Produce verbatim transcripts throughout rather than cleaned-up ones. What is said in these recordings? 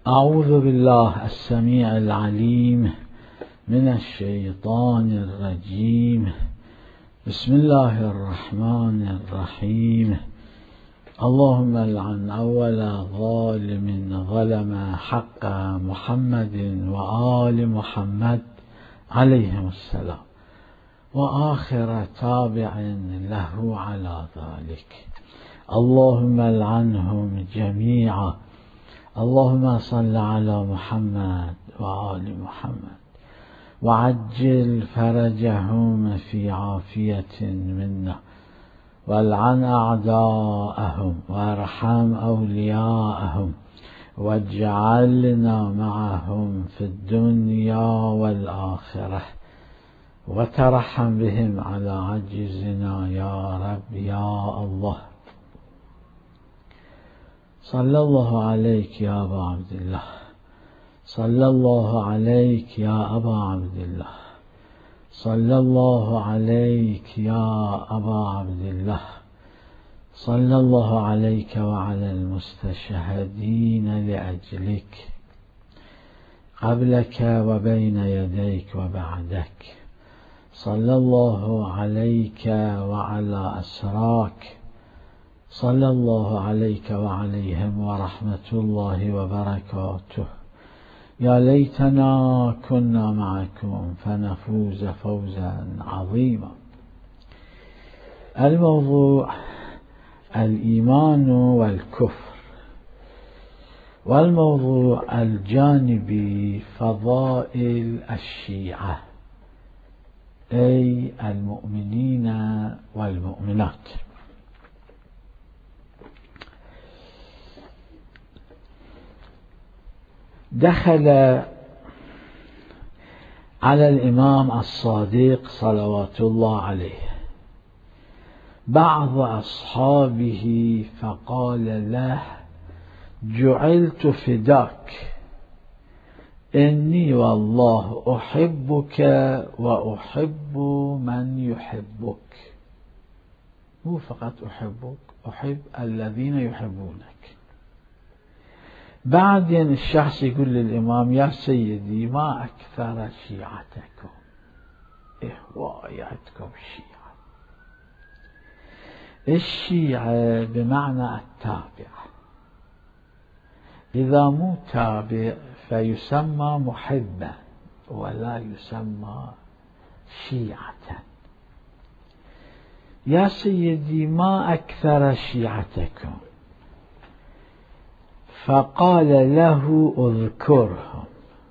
أعوذ بالله السميع العليم من الشيطان الرجيم. بسم الله الرحمن الرحيم. اللهم لعن أول ظالم ظلم حق محمد وآل محمد عليهم السلام، وآخر تابع له على ذلك. اللهم لعنهم جميعا. اللهم صل على محمد وآل محمد وعجل فرجهم في عافية منا، والعن أعداءهم وارحم أولياءهم، واجعلنا معهم في الدنيا والآخرة، وترحم بهم على عجزنا يا رب يا الله. صلى الله عليك يا أبا عبد الله، صلى الله عليك يا أبا عبد الله، صلى الله عليك يا أبا عبد الله، صلى الله عليك وعلى المستشهدين لأجلك قبلك وبين يديك وبعدك. صلى الله عليك وعلى أسراك، صلى الله عليك وعليهم ورحمة الله وبركاته. يا ليتنا كنا معكم فنفوز فوزا عظيما. الموضوع الإيمان والكفر، والموضوع الجانبي فضائل الشيعة، أي المؤمنين والمؤمنات. دخل على الإمام الصادق صلوات الله عليه بعض أصحابه فقال له: جعلت فداك، إني والله أحبك وأحب من يحبك. مو فقط أحبك، أحب الذين يحبونك. بعدين الشخص يقول للإمام: يا سيدي، ما أكثر شيعتكم، إيه روايتكم شيعة. الشيعة بمعنى التابع، إذا مو تابع فيسمى محبا ولا يسمى شيعة. يا سيدي، ما أكثر شيعتكم. فقال له: اذكرهم.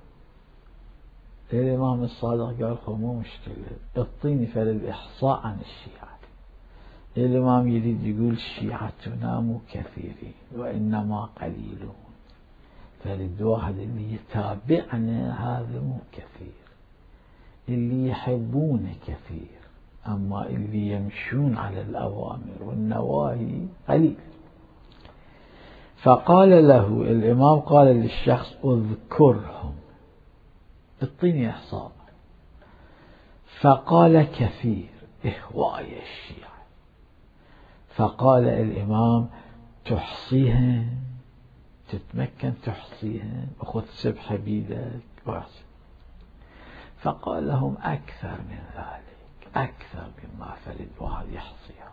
الإمام الصادق قال: خو مو مشكلة، اعطيني فللإحصاء عن الشيعة. الإمام يريد يقول: شيعتنا مو كثيرين وإنما قليلون، فلد واحد اللي يتابعنا هذا مو كثير، اللي يحبون كثير، أما اللي يمشون على الأوامر والنواهي قليل. فقال له الإمام، قال للشخص: اذكرهم، اعطيني إحصاء. فقال: كثير، إهواي الشيعة. فقال الإمام: تحصيهم؟ تتمكن تحصيهم؟ أخذ سبحة بيدك واحصي. فقال لهم: أكثر من ذلك، أكثر مما فلد واحد يحصيهم.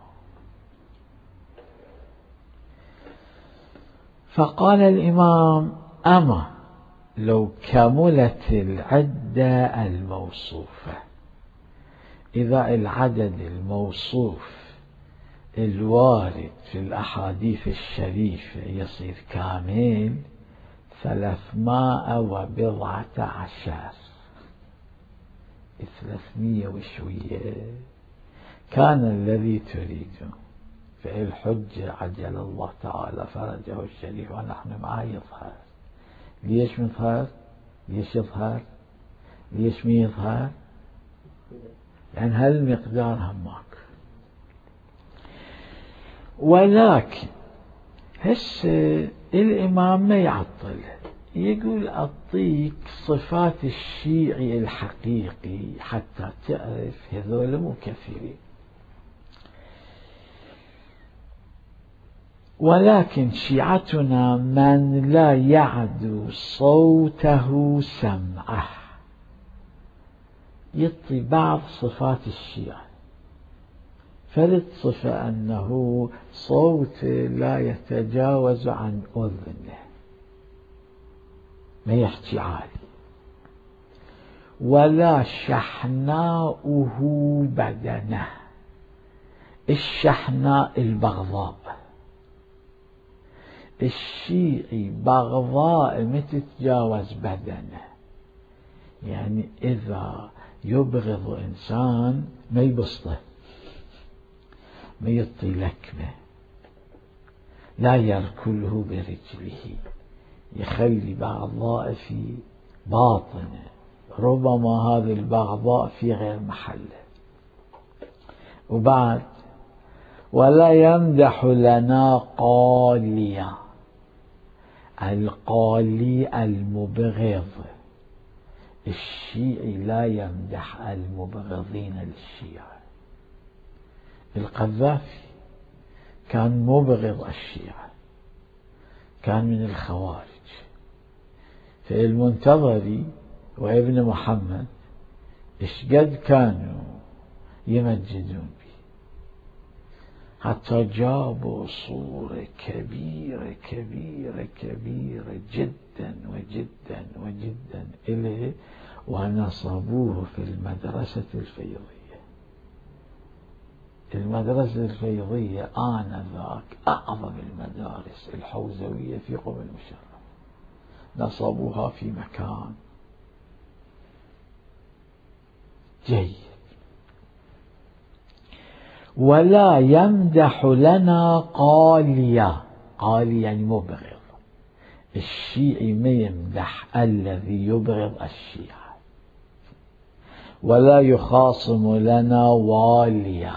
فقال الإمام: أما لو كملت العدة الموصوفة، إذا العدد الموصوف الوارد في الأحاديث الشريفة يصير كامل، ثلاثمائة وبضعة عشر، ثلاثمية وشوية، كان الذي تريده فالحجة عجل الله تعالى فرجه الشريف ونحن معه يظهر. ليش مظهر؟ ليش يظهر؟ ليش ما يظهر؟ لأن يعني هالمقدار هماك. ولكن هسه الإمام ما يعطل، يقول: أعطيك صفات الشيعي الحقيقي حتى تعرف هذول مو كثيرين. ولكن شيعتنا من لا يعدو صوته سمعه، يعطي بعض صفات الشيعة. فرد صفة أنه صوت لا يتجاوز عن أذنه، ما يحكي عالي، ولا شحناؤه بدنه. الشحناء البغضاء، الشيعي بغضاء ما تتجاوز بدنه، يعني إذا يبغض إنسان ما يبسطه، ما يعطي لكمة، لا يركله برجله، يخلي بغضاء في باطنه، ربما هذه البغضاء في غير محله. وبعد ولا يمدح لنا قاليا، القالي المبغض، الشيعي لا يمدح المبغضين للشيعة. القذافي كان مبغض الشيعة، كان من الخوارج. فالمنتظري وابن محمد اشقد كانوا يمجدون به، حتى جابوا صورة كبيرة كبيرة كبيرة جدا وجدا وجدا إليه ونصبوه في المدرسة الفيضية. المدرسة الفيضية آنذاك أعظم المدارس الحوزوية في قم المشرف، نصبوها في مكان جيد. ولا يمدح لنا قاليا، قالي يعني مبغض، الشيعي ما يمدح الذي يبغض الشيعة. ولا يخاصم لنا واليا،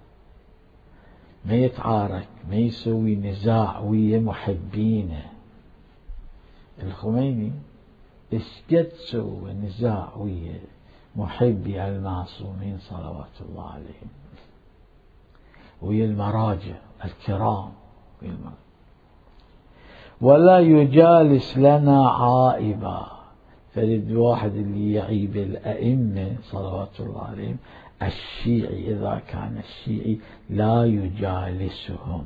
ما يتعارك، ما يسوي نزاع ويا محبينه. الخميني اشقد سوى نزاع ويا محبي المعصومين صلوات الله عليهم، ويا المراجع الكرام. ولا يجالس لنا عائبا، فرد واحد اللي يعيب الأئمة صلوات الله عليهم، الشيعي إذا كان الشيعي لا يجالسهم.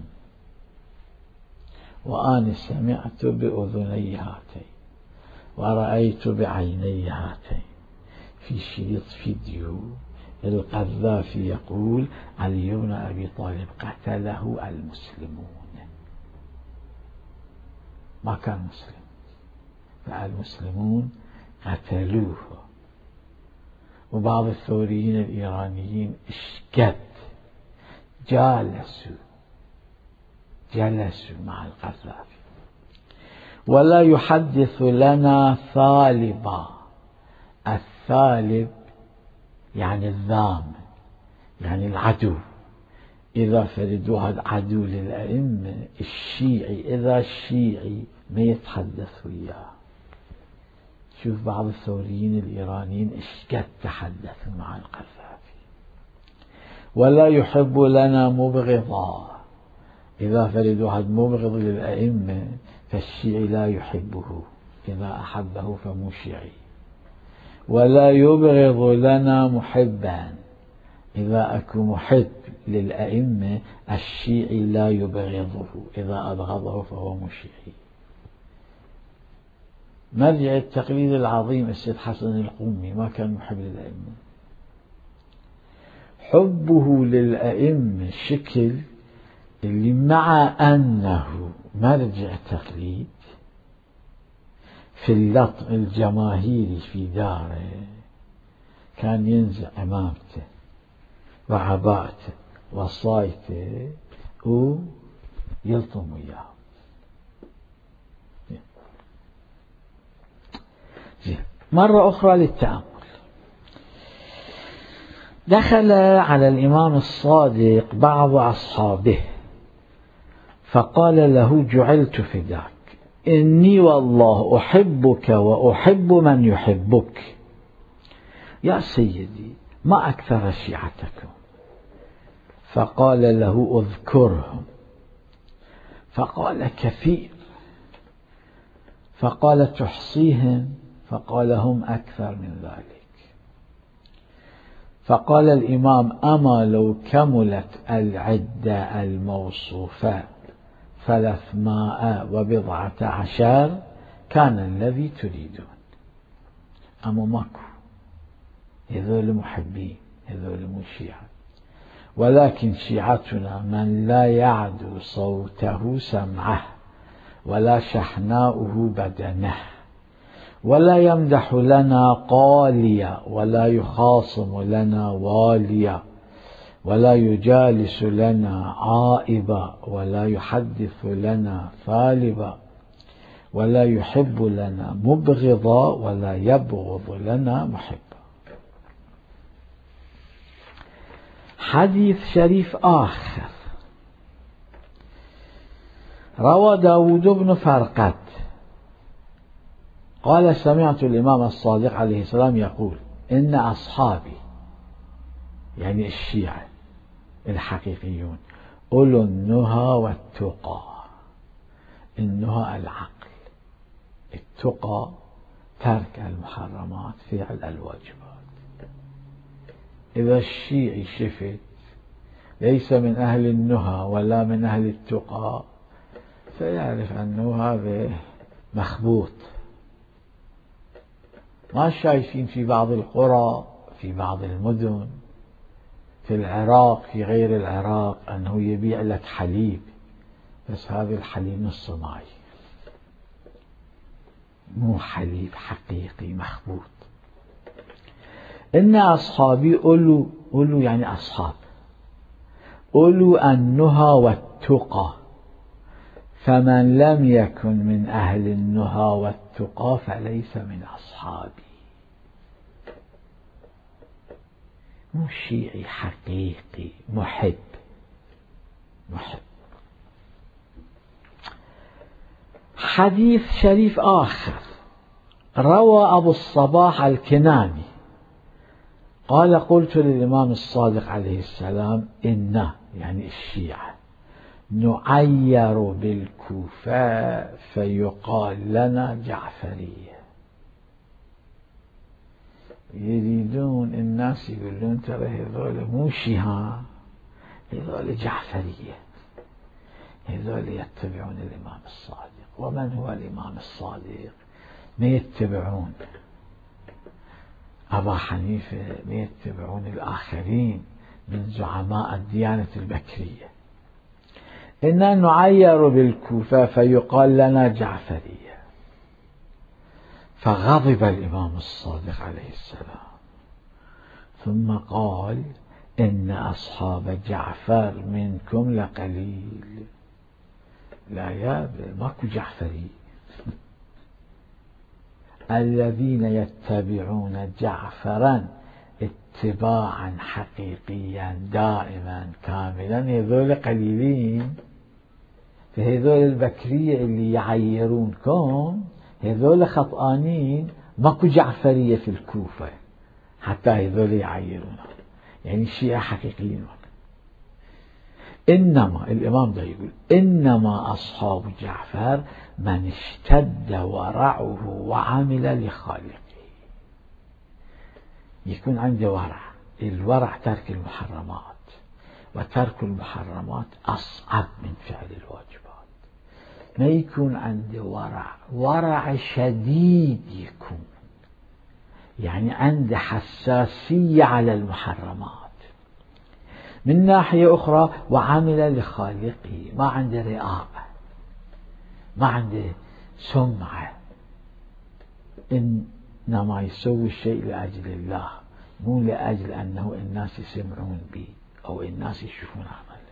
وأنا سمعت بأذني هاتين ورأيت بعيني هاتين في شريط فيديو القذافي يقول علي بن أبي طالب قتله المسلمون، ما كان مسلم، فالمسلمون قتلوه. وبعض الثوريين الإيرانيين اشكت جالسوا جلسوا مع القذافي. ولا يحدث لنا ثالبا، الثالب يعني الذام، يعني العدو. إذا فرد واحد عدو للأئمة الشيعي، إذا الشيعي ما يتحدث وياه. شوف بعض الثوريين الإيرانيين اشقد تحدثوا مع القذافي. ولا يحب لنا مبغضا، إذا فرد واحد مبغض للأئمة فالشيعي لا يحبه، إذا أحبه فمو شيعي. ولا يبغض لنا محبا، إذا أكو محب للأئمة الشيعي لا يبغضه، إذا أبغضه فهو مو شيعي. مرجع التقليد العظيم السيد حسن القمي ما كان محب للأئمة. حبه للأئمة شكل اللي مع أنه مرجع تقليد في اللطم الجماهيري في داره كان ينزع عمامته وعباءته وصايته ويلطم وياه. مرة أخرى للتأمل، دخل على الإمام الصادق بعض أصحابه فقال له جعلت فداك، إني والله أحبك وأحب من يحبك، يا سيدي ما أكثر شيعتكم. فقال له اذكرهم، فقال كثير، فقال تحصيهم؟ فقال هم أكثر من ذلك. فقال الإمام أما لو كملت العدة الموصوفة ثلاثمائة وبضعة عشر كان الذي تريدون. أما ماكو، هذول محبين، هذول مو شيعة، ولكن شيعتنا من لا يعدو صوته سمعه ولا شحناؤه بدنه، ولا يمدح لنا قاليا ولا يخاصم لنا واليا، ولا يجالس لنا عائبا ولا يحدث لنا ثالبا، ولا يحب لنا مبغضا ولا يبغض لنا محبا. حديث شريف آخر روى داود بن فرقد قال سمعت الإمام الصادق عليه السلام يقول إن أصحابي، يعني الشيعة الحقيقيون، أولو النهى والتقى. النهى العقل، التقى ترك المحرمات، فعل الواجبات. إذا الشيعي شفت ليس من أهل النهى ولا من أهل التقى فيعرف أنه هذا مخبوط. ما شايفين في بعض القرى، في بعض المدن، في العراق، في غير العراق، أنه يبيع لك حليب، بس هذا الحليب نص ماي، مو حليب حقيقي، مخبوط. إن أصحابي أولو، أولو يعني أصحاب، أولو النهى والتقى، فمن لم يكن من أهل النهى والتقى فليس من أصحابي. مو شيعي حقيقي، محب، محب. حديث شريف آخر روى أبو الصباح الكناني قال قلت للإمام الصادق عليه السلام إن، يعني الشيعة، نعير بالكوفة فيقال لنا جعفرية. يريدون الناس يقولون ترى هذول مو شيعة، هذول جعفرية، هذول يتبعون الإمام الصادق. ومن هو الإمام الصادق؟ ما يتبعون أبا حنيفة، ما يتبعون الآخرين من زعماء الديانة البكرية. إننا نعير بالكوفة فيقال لنا جعفرية. فغضب الإمام الصادق عليه السلام ثم قال إن أصحاب جعفر منكم لقليل. لا يا ماكو جعفري. الذين يتبعون جعفرا اتباعا حقيقيا دائما كاملا هذول قليلين. فهذول البكرية اللي يعيرونكم هذول خطآنين، ماكو جعفرية في الكوفة حتى هذول يعيرون، يعني الشيعة حقيقيين. إنما الإمام ده يقول إنما أصحاب جعفر من اشتد ورعه وعمل لخالقه. يكون عنده ورع، الورع ترك المحرمات، وترك المحرمات أصعب من فعل الواجبات. ما يكون عنده ورع، ورع شديد يكون، يعني عنده حساسية على المحرمات. من ناحية أخرى وعمل لخالقه، ما عنده رئابة، ما عنده سمعة، إنما يسوي الشيء لأجل الله، مو لأجل أنه الناس يسمعون به أو الناس يشوفون عمله.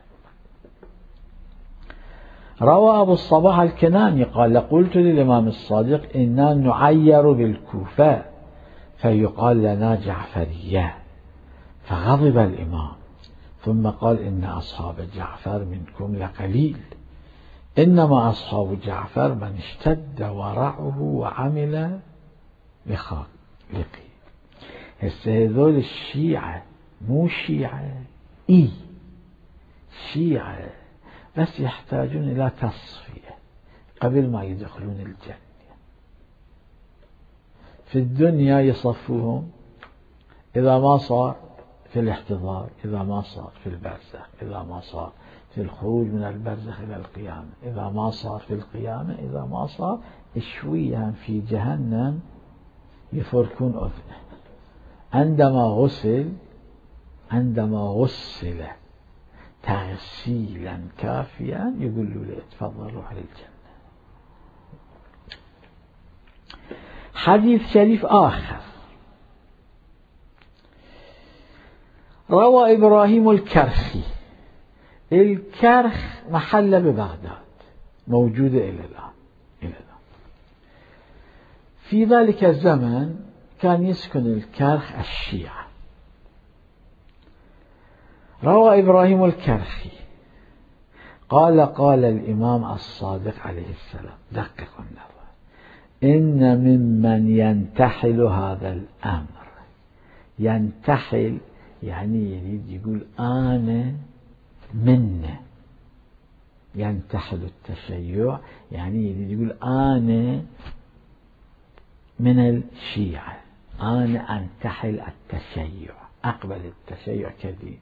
روى أبو الصباح الكناني قال قلت للإمام الصادق إننا نعير بالكوفة فيقال لنا جعفرية. فغضب الإمام ثم قال إن أصحاب جعفر منكم لقليل. إنما أصحاب جعفر من اشتد ورعه وعمل لخالقه. هسه هذول الشيعة مو شيعة، إي شيعة، بس يحتاجون إلى تصفية قبل ما يدخلون الجنة. في الدنيا يصفوهم إذا ما صار في الاحتضار، إذا ما صار في البرزخ، إذا ما صار في الخروج من البرزخ إلى القيامة، إذا ما صار في القيامة، إذا ما صار شوية في جهنم يفركون أذنه. عندما غسل عندما غسل تغسيلا كافيا يقول له تفضل روح للجنة. حديث شريف آخر روى إبراهيم الكرخي. الكرخ محل ببغداد موجودة إلى الآن. إلى الآن في ذلك الزمن كان يسكن الكرخ الشيعة. روى إبراهيم الكرخي قال قال الإمام الصادق عليه السلام، دققوا النظر، إن ممن ينتحل هذا الأمر. ينتحل يعني يريد يقول أنا منه. ينتحل التشيع يعني يريد يقول أنا من الشيعة، أنا أنتحل التشيع، أقبل التشيع كذي.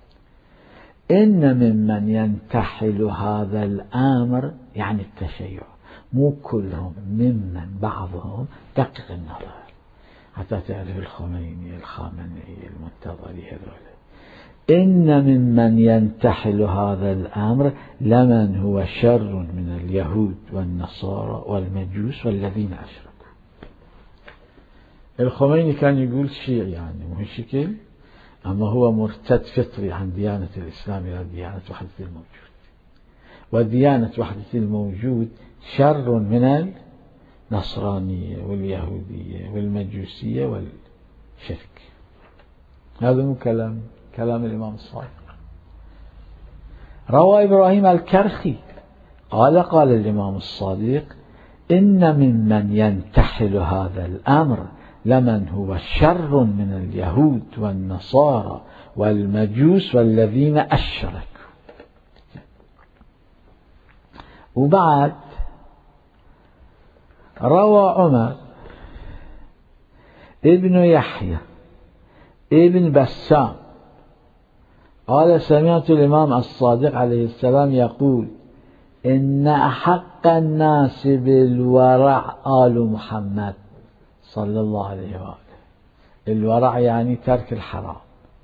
إن ممن ينتحل هذا الأمر يعني التشيع، مو كلهم، ممن بعضهم. دقق النظر حتى تعرف الخميني الخامنئي المنتظري هذول. إن ممن ينتحل هذا الأمر لمن هو شر من اليهود والنصارى والمجوس والذين أشركوا. الخميني كان يقول شيعي يعني مو شكل، أما هو مرتد فطري عن ديانة الإسلام إلى ديانة وحدة الموجود، وديانة وحدة الموجود شر من النصرانية واليهودية والمجوسية والشرك. هذا مو كلام كلام الإمام الصادق. روى إبراهيم الكرخي قال قال الإمام الصادق إن ممن ينتحل هذا الأمر لمن هو شر من اليهود والنصارى والمجوس والذين أشركوا. وبعد روى عمر ابن يحيى ابن بسام قال سمعت الإمام الصادق عليه السلام يقول إن أحق الناس بالورع آل محمد صلى الله عليه وآله. الورع يعني ترك الحرام.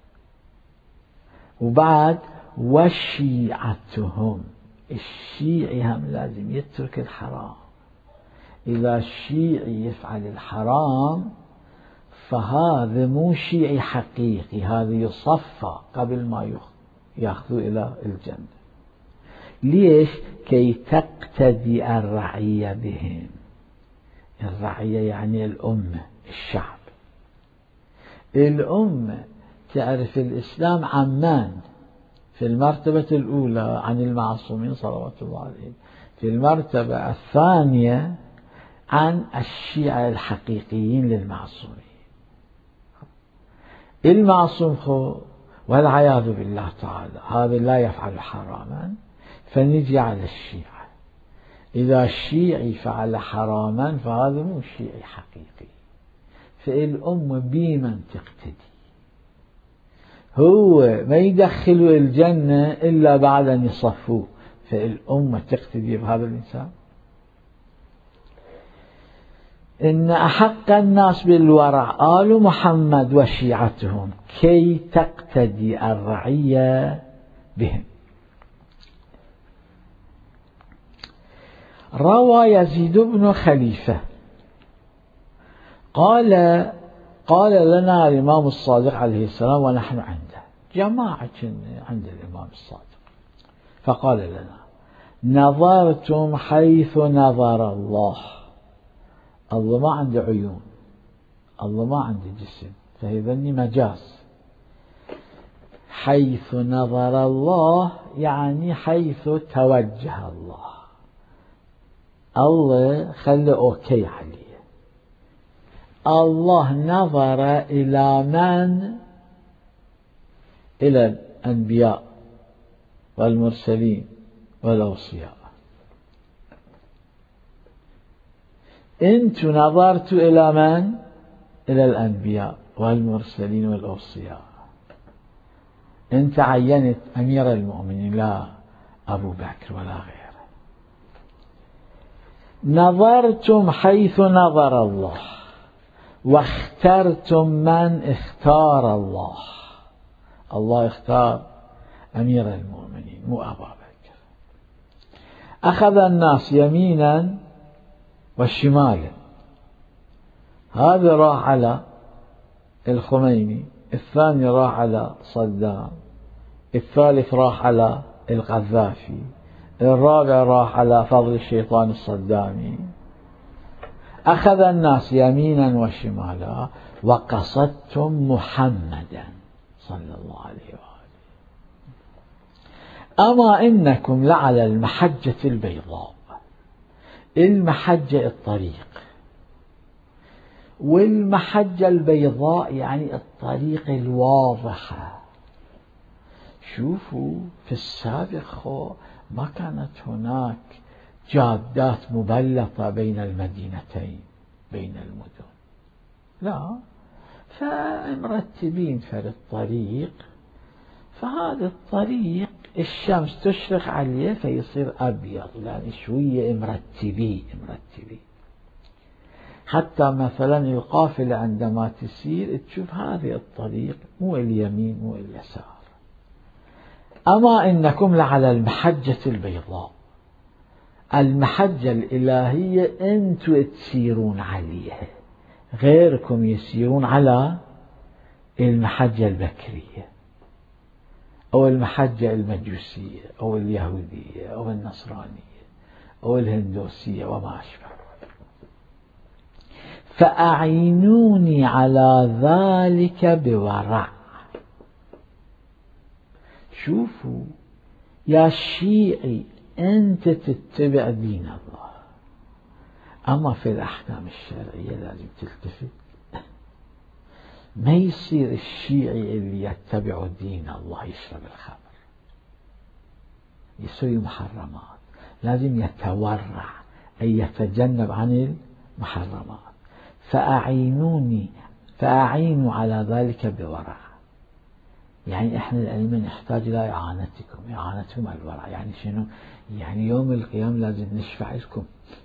وبعد وشيعتهم، الشيعي هم لازم يترك الحرام. إذا الشيعي يفعل الحرام فهذا مو شيعي حقيقي، هذا يصفى قبل ما يأخذوا إلى الجنة. ليش؟ كي تقتدي الرعية بهم. الرعية يعني الأمة، الشعب. الأمة تعرف الإسلام عمان في المرتبة الأولى عن المعصومين صلوات الله عليهم، في المرتبة الثانية عن الشيعة الحقيقيين للمعصومين. المعصوم خو والعياذ بالله تعالى هذا لا يفعل حراما، فنجي على الشيعة. إذا الشيعي فعل حراما فهذا مو شيعي حقيقي. فالأمة بمن تقتدي؟ هو ما يدخلوا الجنة إلا بعد أن يصفوه، فالأمة تقتدي بهذا الإنسان. إن أحق الناس بالورع آل محمد وشيعتهم كي تقتدي الرعية بهم. روى يزيد بن خليفة قال قال لنا الإمام الصادق عليه السلام ونحن عنده، جماعة عند الإمام الصادق، فقال لنا نظرتم حيث نظر الله. الله ما عنده عيون، الله ما عنده جسم، فهذني مجاز. حيث نظر الله يعني حيث توجه الله، الله خلى أوكي عليه. الله نظر إلى من؟ إلى الأنبياء والمرسلين والأوصياء. أنت نظرت إلى من؟ إلى الأنبياء والمرسلين والأوصياء. أنت عينت أمير المؤمنين، لا أبو بكر ولا غيره. نظرتم حيث نظر الله، واخترتم من اختار الله. الله اختار أمير المؤمنين مو أبا بكر. أخذ الناس يمينا وشمالا، هذا راح على الخميني، الثاني راح على صدام، الثالث راح على القذافي، الرابع راح على فضل الشيطان الصدامي. أخذ الناس يمينا وشمالا وقصدتم محمدا صلى الله عليه وآله. أما إنكم لعلى المحجة البيضاء. المحجة الطريق، والمحجة البيضاء يعني الطريق الواضحة. شوفوا في السابق ما كانت هناك جادات مبلطة بين المدينتين بين المدن، لا، فمرتبين في الطريق، فهذا الطريق الشمس تشرق عليه فيصير أبيض، يعني شوية مرتبي مرتبي حتى مثلا القافلة عندما تسير تشوف هذه الطريق مو اليمين مو اليسار. أما إنكم لعلى المحجة البيضاء. المحجة الإلهية أنتم تسيرون عليها، غيركم يسيرون على المحجة البكرية أو المحجة المجوسية أو اليهودية أو النصرانية أو الهندوسية وما أشبه. فأعينوني على ذلك بورع. شوفوا يا شيعي، أنت تتبع دين الله، أما في الأحكام الشرعية لازم تلتفت. ما يصير الشيعي اللي يتبع دين الله يشرب الخمر، يسوي محرمات، لازم يتورع أي يتجنب عن المحرمات. فأعينوني فأعينوا على ذلك بورع، يعني إحنا الأئمة نحتاج إلى إعانتكم، إعانتهم الورع. يعني شنو؟ يعني يوم القيامة لازم نشفع لكم،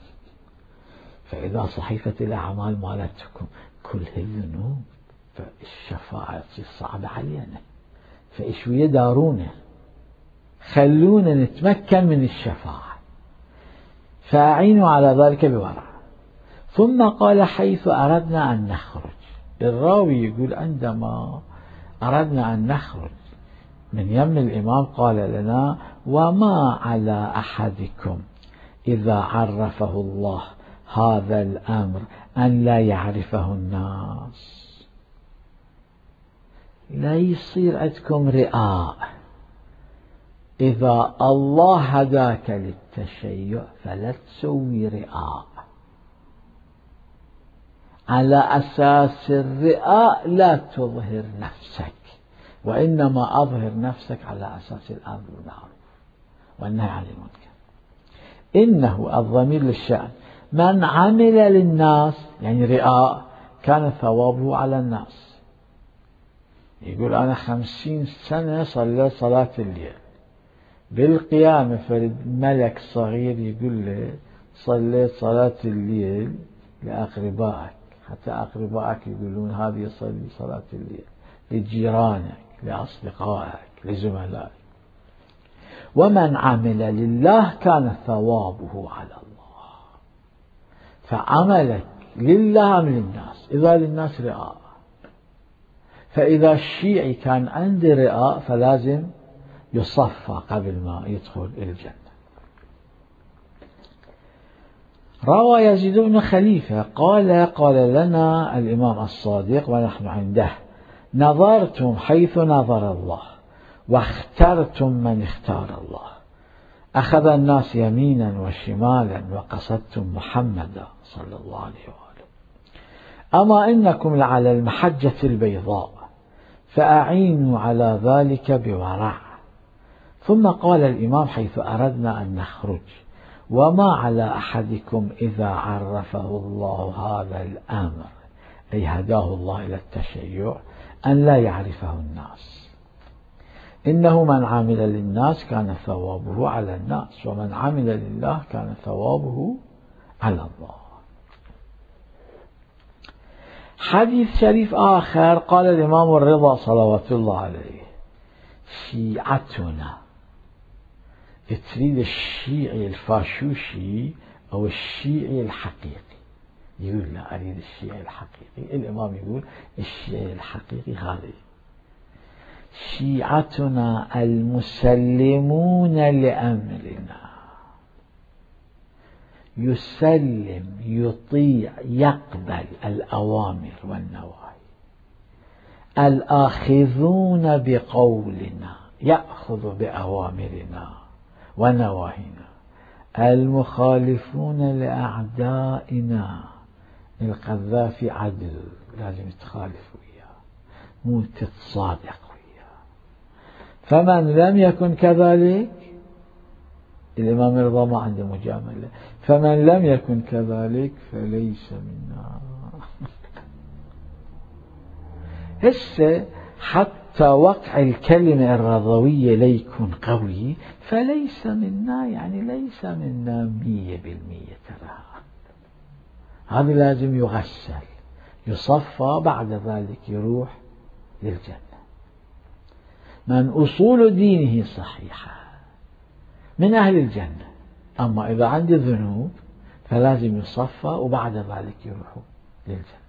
فإذا صحيفة الأعمال مالتكم كلها الذنوب فالشفاعة تصير صعبة علينا، فإشوية دارونا، خلونا نتمكن من الشفاعة. فأعينوا على ذلك بورع. ثم قال حيث أردنا أن نخرج. الراوي يقول عندما أردنا أن نخرج من يم الإمام قال لنا: وما على أحدكم إذا عرفه الله هذا الأمر أن لا يعرفه الناس. لا يصير عندكم رئاء. إذا الله هداك للتشيع فلا تسوي رئاء. على أساس الرئاء لا تظهر نفسك، وإنما أظهر نفسك على أساس الأمر بالمعروف والنهي عن المنكر. إنه الضمير للشأن، من عمل للناس يعني رئاء كان ثوابه على الناس. يقول أنا خمسين سنة صليت صلاة الليل، بالقيامة فرد ملك صغير يقول له صليت صلاة الليل لأقربائك، حتى أقربائك يقولون هذه يصلي صلاة الليل، لجيرانك لأصدقائك لزملائك. ومن عمل لله كان ثوابه على الله. فعملك لله أم للناس؟ إذا للناس رئاء، فإذا الشيعي كان عنده رئاء فلازم يصفى قبل ما يدخل الجنة. روى يزيد بن خليفة قال: قال لنا الإمام الصادق ونحن عنده: نظرتم حيث نظر الله واخترتم من اختار الله. أخذ الناس يمينا وشمالا وقصدتم محمدا صلى الله عليه وآله. أما إنكم لعلى المحجة البيضاء، فأعينوا على ذلك بورع. ثم قال الإمام حيث أردنا أن نخرج: وما على أحدكم إذا عرفه الله هذا الأمر، أي هداه الله إلى التشيع، أن لا يعرفه الناس. إنه من عمل للناس كان ثوابه على الناس، ومن عمل لله كان ثوابه على الله. حديث شريف آخر قال الإمام الرضا صلوات الله عليه: شيعتنا، تريد الشيعي الفاشوشي أو الشيعي الحقيقي؟ يقول لا، أريد الشيعي الحقيقي. الإمام يقول الشيعي الحقيقي هذا: شيعتنا المسلمون لأمرنا، يسلم يطيع يقبل الأوامر والنواهي، الآخذون بقولنا يأخذ بأوامرنا ونواهينا، المخالفون لأعدائنا. القذافي عدل، لازم تخالف وياه، مو تتصادق وياه. فمن لم يكن كذلك، الإمام الرضا ما عنده مجاملة، فمن لم يكن كذلك فليس منا. هسه حتى وقع الكلمة الرضوية ليكون قوي، فليس منا يعني ليس منا مية بالمية. تراها هذا لازم يغسل يصفى، بعد ذلك يروح للجنة. من أصول دينه صحيحة من أهل الجنة، أما إذا عنده ذنوب فلازم يصفى وبعد ذلك يروح للجنة.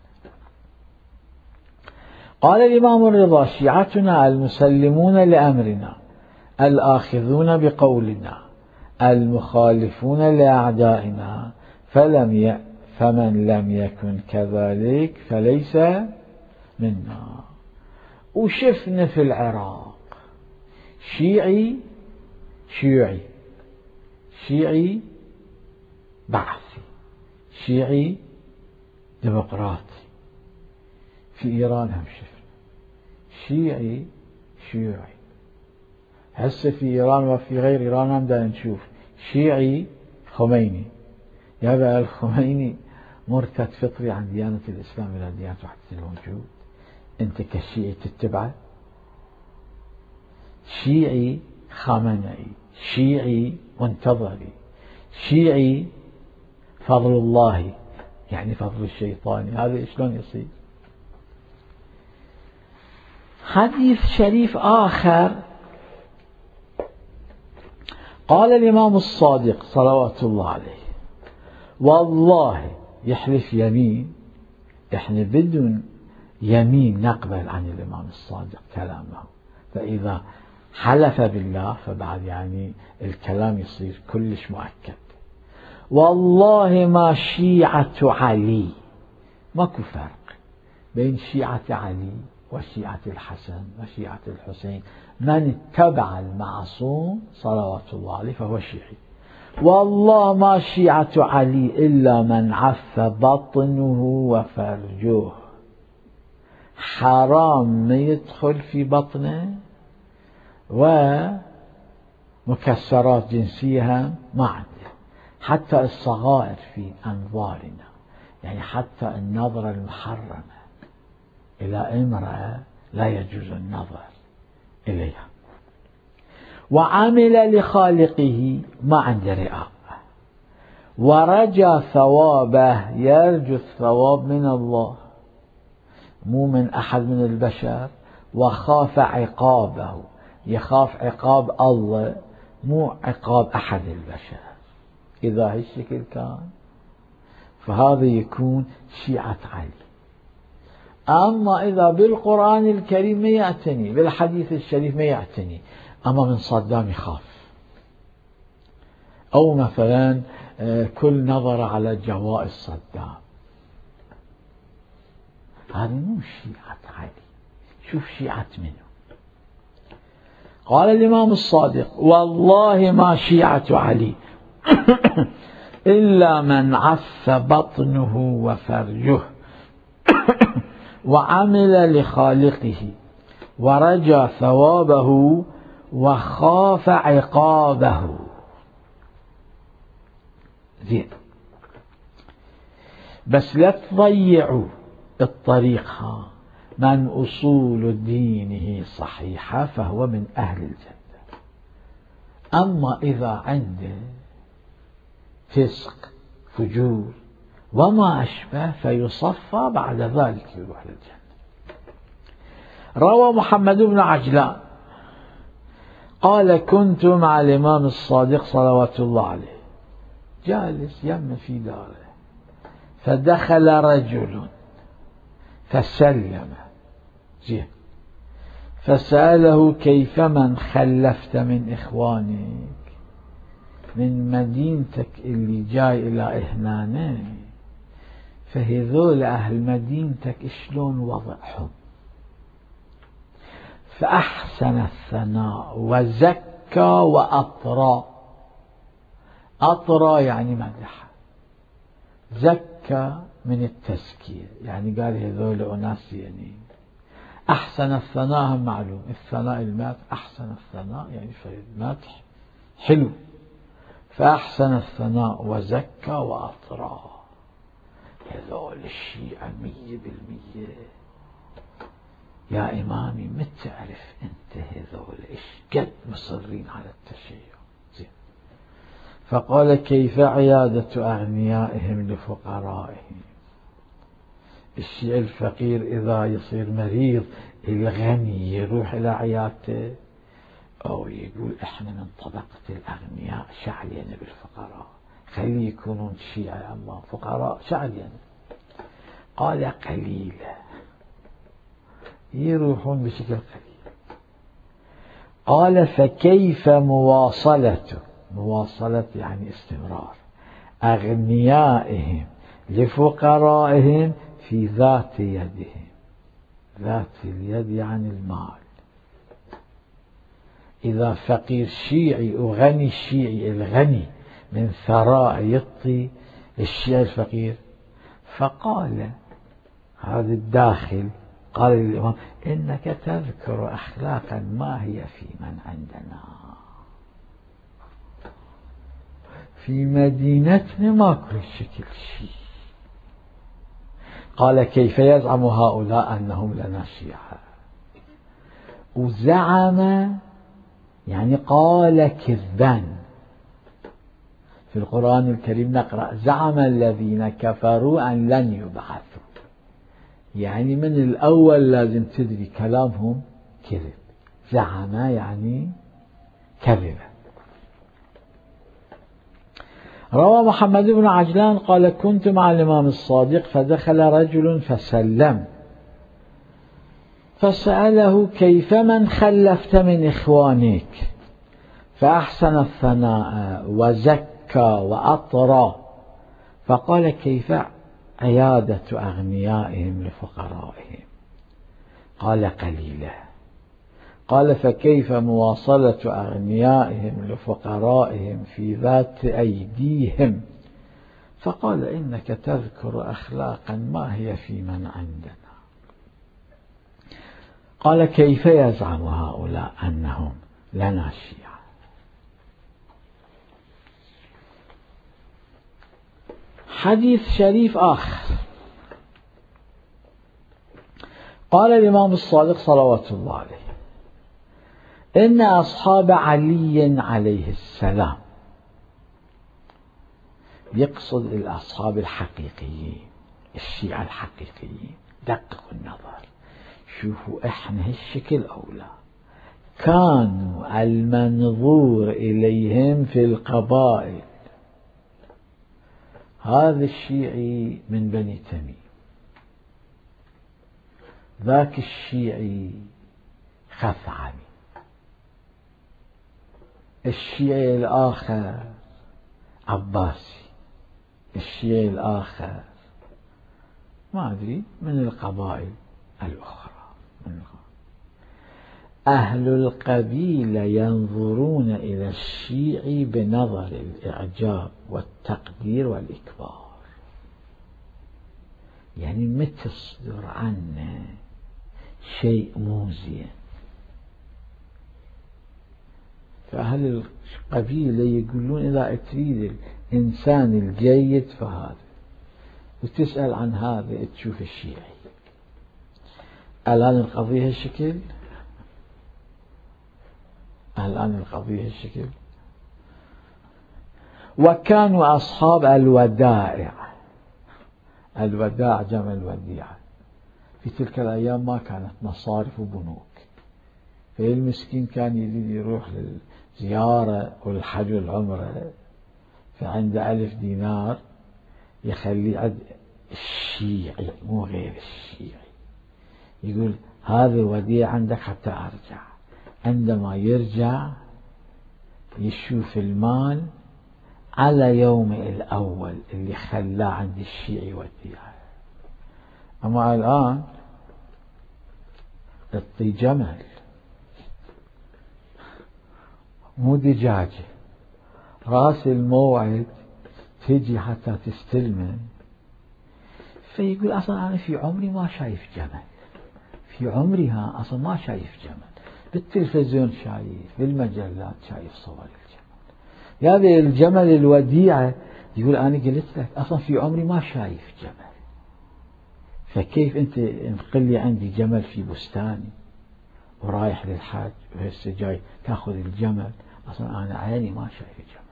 قال الإمام الرضا: شيعتنا المسلمون لأمرنا، الآخذون بقولنا، المخالفون لأعدائنا، فلم ي... فمن لم يكن كذلك فليس منا. وشفنا في العراق شيعي شيوعي، شيعي بعثي، شيعي ديمقراطي. في إيران هم شفنا شيعي شيوعي. هسه في إيران وفي غير إيران هم دا نشوف شيعي خميني. يا الخميني مرتد فطري عن ديانة الإسلام إلى ديانة وحدة الوجود، أنت كشيعي تتبعه؟ شيعي خامنئي، شيعي منتظري، شيعي فضل الله يعني فضل الشيطان، هذا شلون يصير؟ حديث شريف آخر قال الإمام الصادق صلوات الله عليه: والله، يحلف يمين، إحنا بدون يمين نقبل عن الإمام الصادق كلامه، فإذا حلف بالله فبعد يعني الكلام يصير كلش مؤكد. والله ما شيعة علي، ماكو فرق بين شيعة علي وشيعة الحسن وشيعة الحسين، من اتبع المعصوم صلوات الله عليه فهو شيعي. والله ما شيعة علي إلا من عف بطنه وفرجه، حرام ما يدخل في بطنه، ومكسرات جنسية ما عنده، حتى الصغائر في أنظارنا، يعني حتى النظرة المحرمة إلى امرأة لا يجوز النظر إليها. وعمل لخالقه، ما عنده رئاء، ورجى ثوابه، يرجو الثواب من الله مو من أحد من البشر، وخاف عقابه، يخاف عقاب الله مو عقاب أحد البشر. إذا هالشكل كان فهذا يكون شيعة علي. أما إذا بالقرآن الكريم ما يعتني، بالحديث الشريف ما يعتني، أما من صدام يخاف، أو مثلا كل نظر على جوائز صدام، هذا مو شيعة علي. شوف شيعة منه. قال الإمام الصادق: والله ما شيعة علي إلا من عف بطنه وفرجه وعمل لخالقه ورجى ثوابه وخاف عقابه. زين، بس لا تضيعوا الطريق. ها، من أصول دينه صحيحة فهو من أهل الجنة. أما إذا عنده فسق فجور وما أشبه فيصفى بعد ذلك يروح للجنة. روى محمد بن عجلان قال كنت مع الإمام الصادق صلوات الله عليه جالس يم في داره، فدخل رجل فسلم، زين، فسأله كيف من خلفت من إخوانك من مدينتك اللي جاي إلى هنا، فهذول أهل مدينتك شلون وضعهم؟ فأحسن الثناء وزكى وأطرى. أطرى يعني مدح، زكى من التزكية يعني قال هذول أناس يعني أحسن الثناء. معلوم الثناء المات، أحسن الثناء يعني في المدح حلو. فأحسن الثناء وزكى وأطرى. هذول الشيعة مية بالمية يا إمامي، ما تعرف أنت هذول إيش قد مصرين على التشيع. زين، فقال كيف عيادة أغنيائهم لفقرائهم؟ الشيعي الفقير إذا يصير مريض الغني يروح إلى عيادته، أو يقول إحنا من طبقة الأغنياء شعلينا بالفقراء، خلي يكونون شيعة أما فقراء شعلينا. قال قليلة، يروحون بشكل قليل. قال فكيف مواصلته؟ مواصلة يعني استمرار أغنيائهم لفقرائهم في ذات يدهم. ذات اليد يعني المال. إذا فقير شيعي وغني الشيعي الغني من ثراء يعطي الشيعي الفقير. فقال هذا الداخل قال للإمام إنك تذكر أخلاقا ما هي في من عندنا، في مدينتنا ما كل شكل شيء. قال كيف يزعم هؤلاء أنهم لنا شيعة؟ وزعم يعني قال كذبا. في القرآن الكريم نقرأ زعم الذين كفروا أن لن يبعثوا، يعني من الأول لازم تدري كلامهم كذب. زعم يعني كذب. روى محمد بن عجلان قال كنت مع الإمام الصادق فدخل رجل فسلم، فسأله كيف من خلفت من إخوانك؟ فأحسن الثناء وزكى وأطرى. فقال كيف عيادة أغنيائهم لفقرائهم؟ قال قليلة. قال فكيف مواصلة أغنيائهم لفقرائهم في ذات أيديهم؟ فقال إنك تذكر أخلاقا ما هي في من عندنا. قال كيف يزعم هؤلاء أنهم لنا شيعة؟ حديث شريف آخر قال الإمام الصادق صلوات الله عليه إن أصحاب علي عليه السلام، يقصد الأصحاب الحقيقيين الشيعة الحقيقيين. دققوا النظر، شوفوا إحنا هالشكل أولى كانوا المنظور إليهم في القبائل. هذا الشيعي من بني تميم، ذاك الشيعي خثعمي، الشيعي الآخر عباسي، الشيعي الآخر ما أدري من القبائل الأخرى. أهل القبيلة ينظرون إلى الشيعي بنظر الإعجاب والتقدير والإكبار، يعني ما تصدر عنه شيء مو زين. فأهل القبيلة يقولون إذا تريد الإنسان الجيد فهذا، وتسأل عن هذا تشوف الشيعي. الآن القضية هالشكل، الآن القضية هالشكل. وكانوا أصحاب الودائع، الوداع جمع الوديعة. في تلك الأيام ما كانت مصارف وبنوك، فالمسكين كان يريد يروح للزيارة والحج والعمرة، فعنده ألف دينار يخلي عند الشيعي مو غير الشيعي، يقول هذا وديعة عندك حتى أرجع. عندما يرجع يشوف المال على يوم الأول اللي خلاه عند الشيعي وديعة. أما الآن تعطي جمل مو دجاجة، راس الموعد تجي حتى تستلمه، فيقول أصلا أنا في عمري ما شايف جمل، في عمري ها أصلا ما شايف جمل، بالتلفزيون شايف، بالمجلات شايف صور الجمل. هذا الجمل الوديعة يقول أنا قلت لك أصلا في عمري ما شايف جمل، فكيف أنت نقل لي عندي جمل في بستاني ورايح للحج وهسه جاي تأخذ الجمل؟ أصلا أنا عيني ما شايف جمل.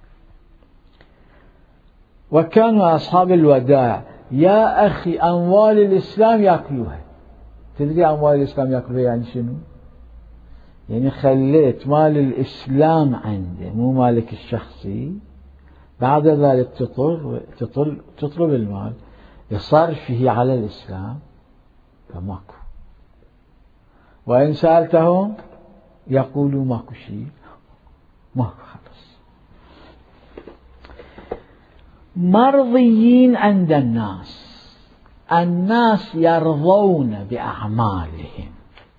وكانوا أصحاب الودائع. يا أخي أموال الإسلام يأكلوها. تدري أموال الإسلام يأكلوها يعني شنو؟ يعني خليت مال الإسلام عنده مو مالك الشخصي، بعد ذلك تطل تطل تطلب المال لصرفه على الإسلام، فماكو. وإن سألتهم يقولوا ماكو شيء، ماكو خلص. مرضيين عند الناس، الناس يرضون بأعمالهم.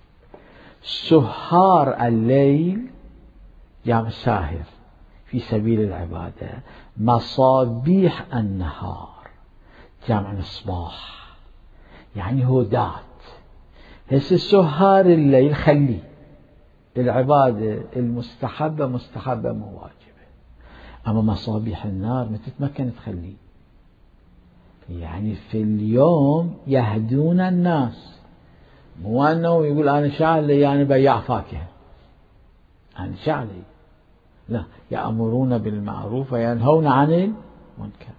سهار الليل جام ساهر في سبيل العبادة. مصابيح النهار جمع مصباح يعني هدات. هسه سهار الليل خلي العبادة المستحبة مستحبة مو واجبة، أما مصابيح النار ما تتمكن تخليه. يعني في اليوم يهدون الناس، مو أنه يقول أنا شعلي يعني بياع فاكهة، أنا شعلي، لا، يأمرون بالمعروف وينهون عن المنكر.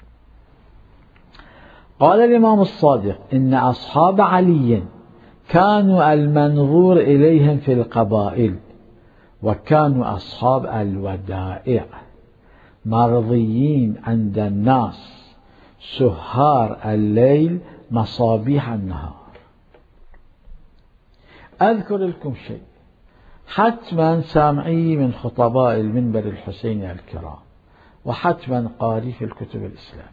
قال الإمام الصادق إن أصحاب علي كانوا المنظور إليهم في القبائل، وكانوا أصحاب الودائع مرضيين عند الناس، سهار الليل مصابيح النهار. أذكر لكم شيء حتما سامعي من خطباء المنبر الحسيني الكرام، وحتما قاري في الكتب الإسلامية.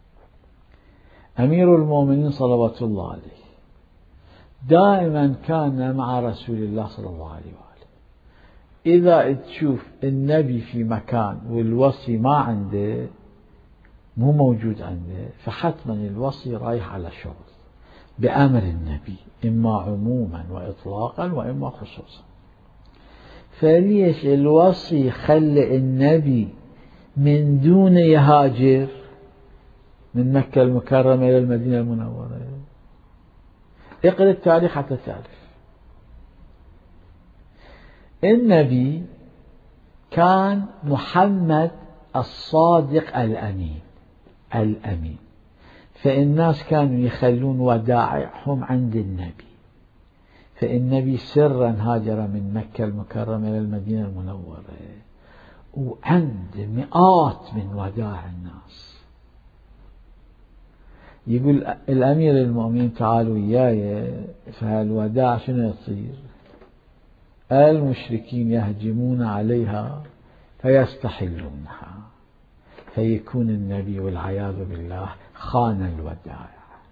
أمير المؤمنين صلوات الله عليه دائما كان مع رسول الله صلى الله عليه وآله. إذا تشوف النبي في مكان والوصي ما عنده، مو موجود عنده، فحتما الوصي رايح على شغل بأمر النبي، إما عموما وإطلاقا وإما خصوصا. فليش الوصي خلى النبي من دون يهاجر من مكة المكرمة إلى المدينة المنورة؟ اقرأ التاريخ حتى تعرف. النبي كان محمد الصادق الأمين الأمين، فالناس كانوا يخلون ودائعهم عند النبي، فالنبي سرا هاجر من مكة المكرمة إلى المدينة المنورة وعند مئات من ودائع الناس. يقول الأمير المؤمنين تعالوا وياي، فهالوداع شنو يصير؟ المشركين يهجمون عليها فيستحلونها، فيكون النبي والعياذ بالله خان الودائع.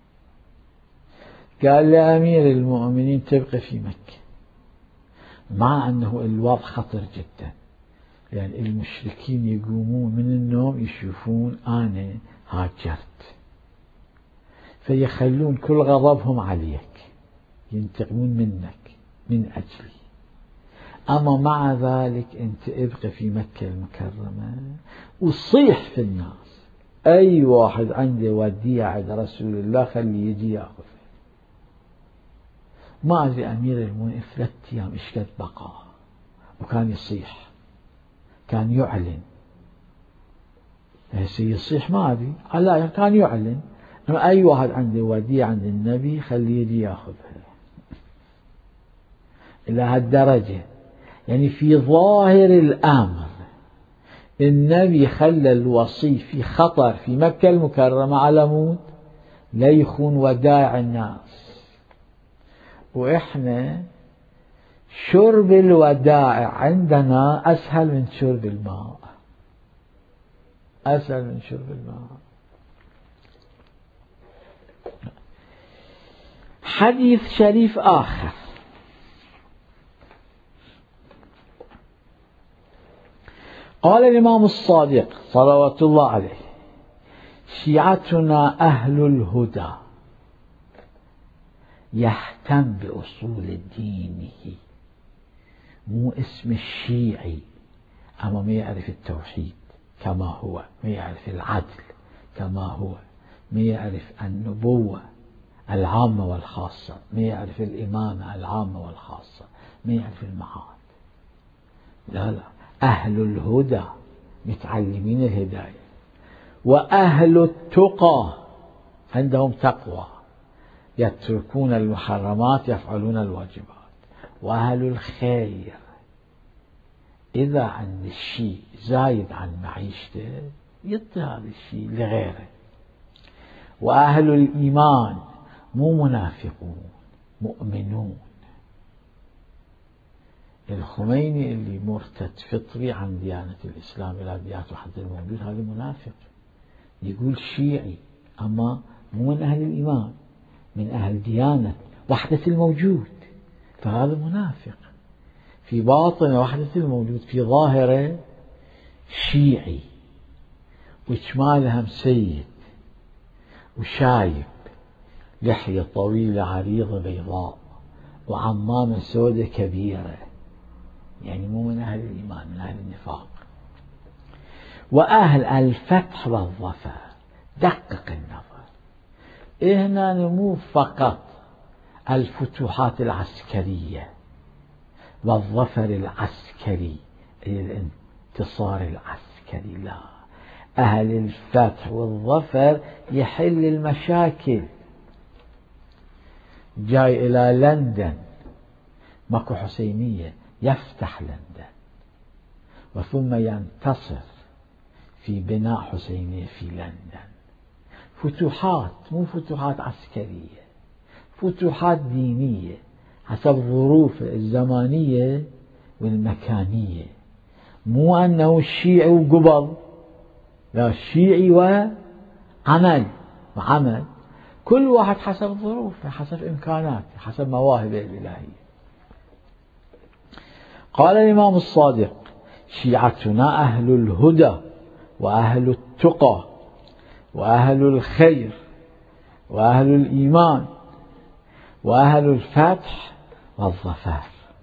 قال لأمير المؤمنين تبقى في مكة، مع أنه الوضع خطر جدا، يعني المشركين يقومون من النوم يشوفون أنا هاجرت، فيخلون كل غضبهم عليك، ينتقمون منك من أجلي. أما مع ذلك أنت ابقى في مكة المكرمة وصيح في الناس أي واحد عنده وديعة عند رسول الله خليه يجي يأخذ. ما أدري أمير المؤمنين ثلاث أيام إيش قد بقى وكان يصيح، كان يعلن. هسه يصيح ما أدري على كان يعلن أما أي واحد عنده وديعة عند النبي خليه يجي يأخذها. إلى هالدرجة يعني في ظاهر الأمر النبي خلى الوصي في خطر في مكة المكرمة على مود لا يخون ودائع الناس. وإحنا شرب الودائع عندنا أسهل من شرب الماء، أسهل من شرب الماء. حديث شريف آخر قال الإمام الصادق صلوات الله عليه: شيعتنا أهل الهدى يهتم بأصول دينه. مو اسم الشيعي أما ما يعرف التوحيد كما هو، ما يعرف العدل كما هو، ما يعرف النبوة العامة والخاصة، ما يعرف الإمامة العامة والخاصة، ما يعرف المعاد. لا لا، أهل الهدى متعلمين الهداية، وأهل التقى عندهم تقوى يتركون المحرمات يفعلون الواجبات. وأهل الخير إذا عند الشيء زايد عن معيشته يعطي هذا الشيء لغيره. وأهل الإيمان مو منافقون، مؤمنون. الخميني اللي مرتد فطري عن ديانة الإسلام إلى ديانة وحدة الموجود هذا منافق، يقول شيعي أما مو من أهل الإيمان، من أهل ديانة وحدة الموجود، فهذا منافق. في باطن وحدة الموجود في ظاهره شيعي، وإجماله هم سيد وشايب، لحية طويلة عريضة بيضاء وعمامة سودة كبيرة، يعني مو من أهل الإيمان، من أهل النفاق. وأهل الفتح والظفر دقق النظر، هنا مو فقط الفتوحات العسكرية والظفر العسكري الانتصار العسكري، لا، أهل الفتح والظفر يحل المشاكل. جاي إلى لندن ماكو حسينية يفتح لندن وثم ينتصر في بناء حسينية في لندن. فتوحات مو فتوحات عسكرية، فتوحات دينية حسب ظروف الزمانية والمكانية. مو أنه الشيعي وقبض، لا، الشيعي وعمل وعمل، كل واحد حسب ظروفه، حسب إمكاناته، حسب مواهبه الإلهية. قال الإمام الصادق: شيعتنا أهل الهدى وأهل التقى وأهل الخير وأهل الإيمان وأهل الفتح والظفر.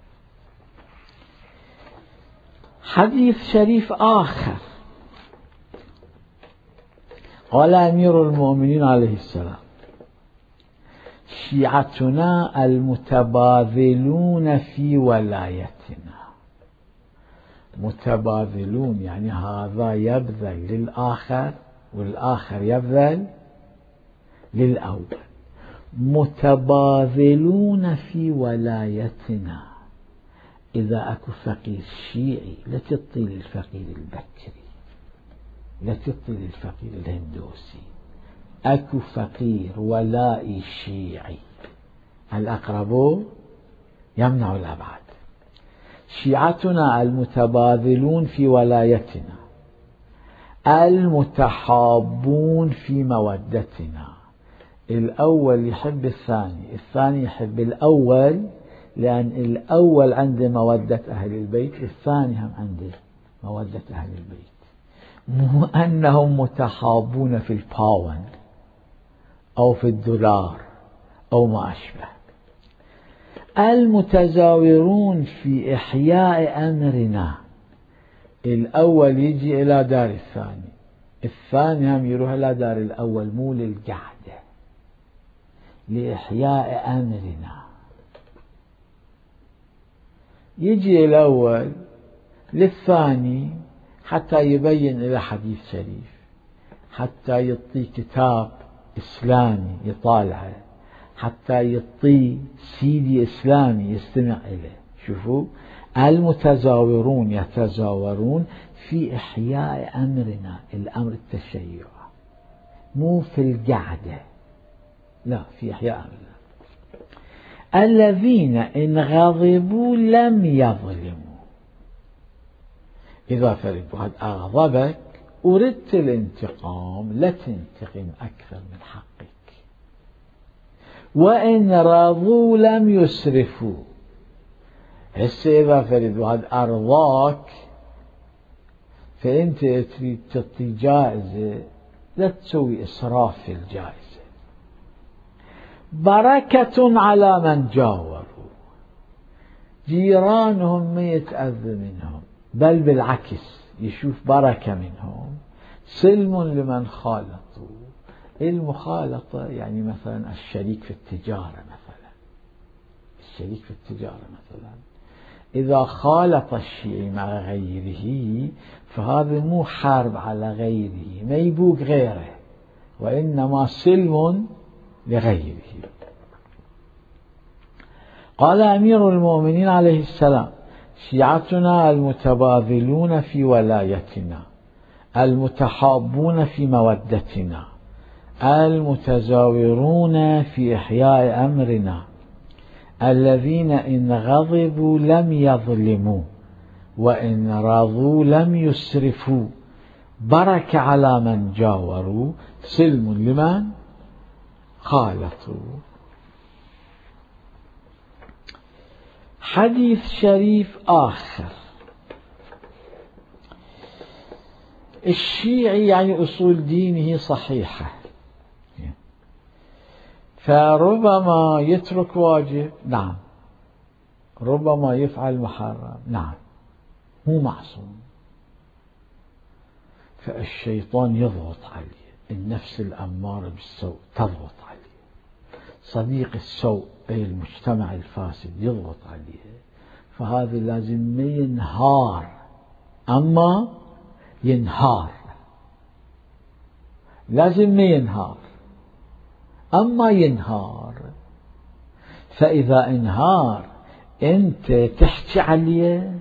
حديث شريف آخر قال أمير المؤمنين عليه السلام: شيعتنا المتباذلون في ولايتنا. متباذلون يعني هذا يبذل للآخر والآخر يبذل للأول. متباذلون في ولايتنا، إذا أكو فقير شيعي لا تعطي للفقير البكري، لا تعطي للفقير الهندوسي. أكو فقير ولائي شيعي، الأقرب يمنع الأبعد. شيعتنا المتباذلون في ولايتنا، المتحابون في مودتنا. الأول يحب الثاني، الثاني يحب الأول، لأن الأول عنده مودة أهل البيت، الثاني هم عنده مودة أهل البيت. مو أنهم متحابون في الباوند أو في الدولار أو ما أشبه. المتزاورون في إحياء أمرنا. الأول يجي إلى دار الثاني، الثاني هم يروح إلى دار الأول، مو للقعدة، لإحياء أمرنا. يجي الأول للثاني حتى يبين إلى حديث شريف، حتى يعطي كتاب إسلامي يطالعه، حتى يعطي سيدي إسلامي يستمع إليه. شوفوا، المتزاورون يتزاورون في إحياء أمرنا، الأمر التشيع، مو في القعدة، لا، في إحياء أمرنا. الذين إن غضبوا لم يظلموا. إذا فرد واحد أغضبك أردت الانتقام، لا تنتقم أكثر من حقك. وإن رضوا لم يسرفوا. هسه إذا فرد واحد أرضاك فأنت تريد تعطي جائزة، لا تسوي إسراف في الجائزة. بركة على من جاوروا، جيرانهم ما يتأذى منهم، بل بالعكس يشوف بركة منهم. سلم لمن خالطوا. المخالطة يعني مثلا الشريك في التجارة، مثلا الشريك في التجارة مثلا إذا خالط الشيء مع غيره فهذا مو حرب على غيره، ما يبوق غيره، وإنما سلم لغيره. قال أمير المؤمنين عليه السلام: شيعتنا المتباذلون في ولايتنا، المتحابون في مودتنا، المتزاورون في إحياء أمرنا، الذين إن غضبوا لم يظلموا، وإن رضوا لم يسرفوا، بركة على من جاوروا، سلم لمن خالطوا. حديث شريف آخر. الشيعي يعني أصول دينه صحيحة، فربما يترك واجب، نعم، ربما يفعل محرم، نعم، مو معصوم. فالشيطان يضغط عليه، النفس الأمارة بالسوء تضغط عليه، صديق السوء أي المجتمع الفاسد يضغط عليه، فهذا لازم ما ينهار، أما ينهار، لازم ما ينهار أما ينهار. فإذا انهار أنت تحكي عليه.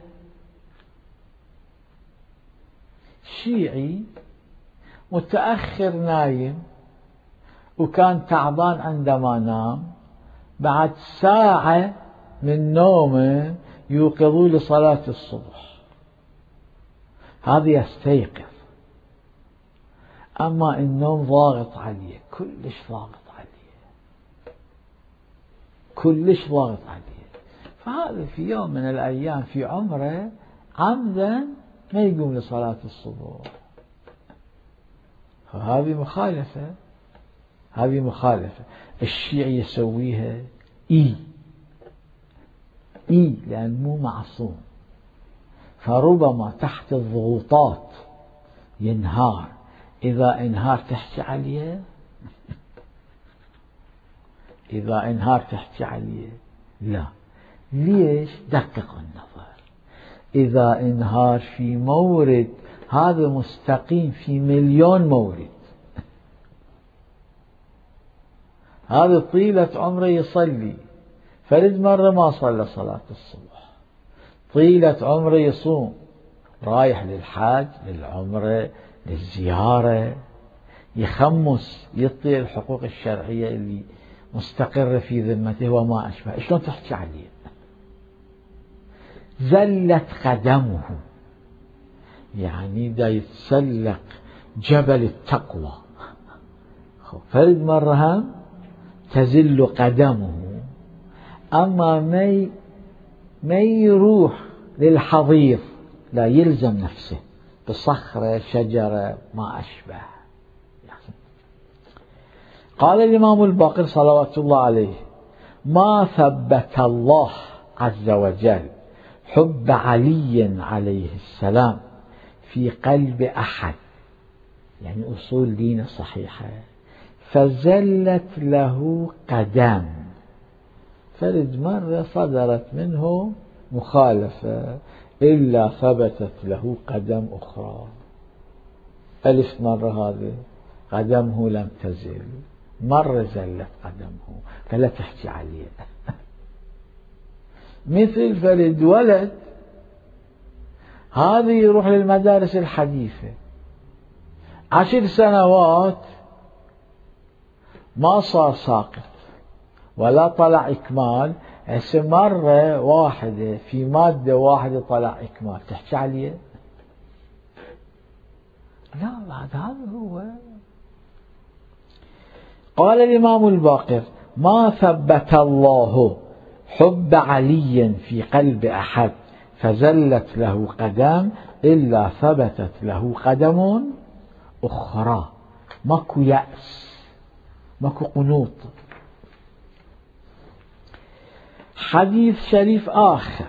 شيعي متأخر نايم وكان تعبان عندما نام، بعد ساعة من نومه يوقظوا لصلاة الصبح، هذا يستيقظ. أما النوم ضاغط عليه، كلش ضاغط عليه، كلش ضاغط عليه، فهذا في يوم من الأيام في عمره عمدا ما يقوم لصلاة الصبح، فهذه مخالفة، هذه مخالفة. الشيعي يسويها إي إي لأن مو معصوم، فربما تحت الضغوطات ينهار. إذا انهار تحكي عليه، إذا انهار تحكي عليه، لا. ليش؟ دقق النظر. إذا انهار في مورد هذا مستقيم في مليون مورد، هذا طيلة عمره يصلي، فرد مرة ما صلى صلاة الصبح، طيلة عمره يصوم، رايح للحاج للعمرة للزيارة، يخمس، يعطي الحقوق الشرعية اللي مستقرة في ذمته وما أشبه. شلون تحكي عليه؟ زلت قدمه، يعني دا يتسلق جبل التقوى، فرد مرة هم تزل قدمه، أما ما ما يروح للحضيض، لا، يلزم نفسه بصخرة شجرة ما أشبه. قال الإمام الباقر صلوات الله عليه: ما ثبت الله عز وجل حب علي عليه السلام في قلب أحد، يعني أصول دين صحيحة، فزلت له قدم، فرد مرة صدرت منه مخالفة إلا ثبتت له قدم أخرى. ألف مرة هذه قدمه لم تزل، مرة زلت قدمه فلا تحكي عليه. مثل فرد ولد هذا يروح للمدارس الحديثة عشر سنوات ما صار ساقط ولا طلع إكمال، هسه مرة واحدة في مادة واحدة طلع إكمال تحكي عليه؟ لا، بعد هذا هو. قال الإمام الباقر: ما ثبت الله حب علي في قلب أحد فزلت له قدم إلا ثبتت له قدم أخرى. ماكو يأس، ماكو قنوط. حديث شريف آخر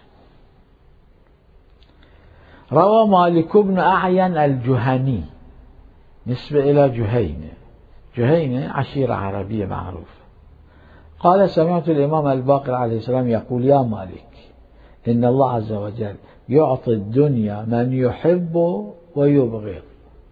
روى مالك بن أعين الجهني نسبة إلى جهينة. جهينة عشيرة عربية معروفة. قال: سمعت الإمام الباقر عليه السلام يقول: يا مالك، إن الله عز وجل يعطي الدنيا من يحب ويبغض.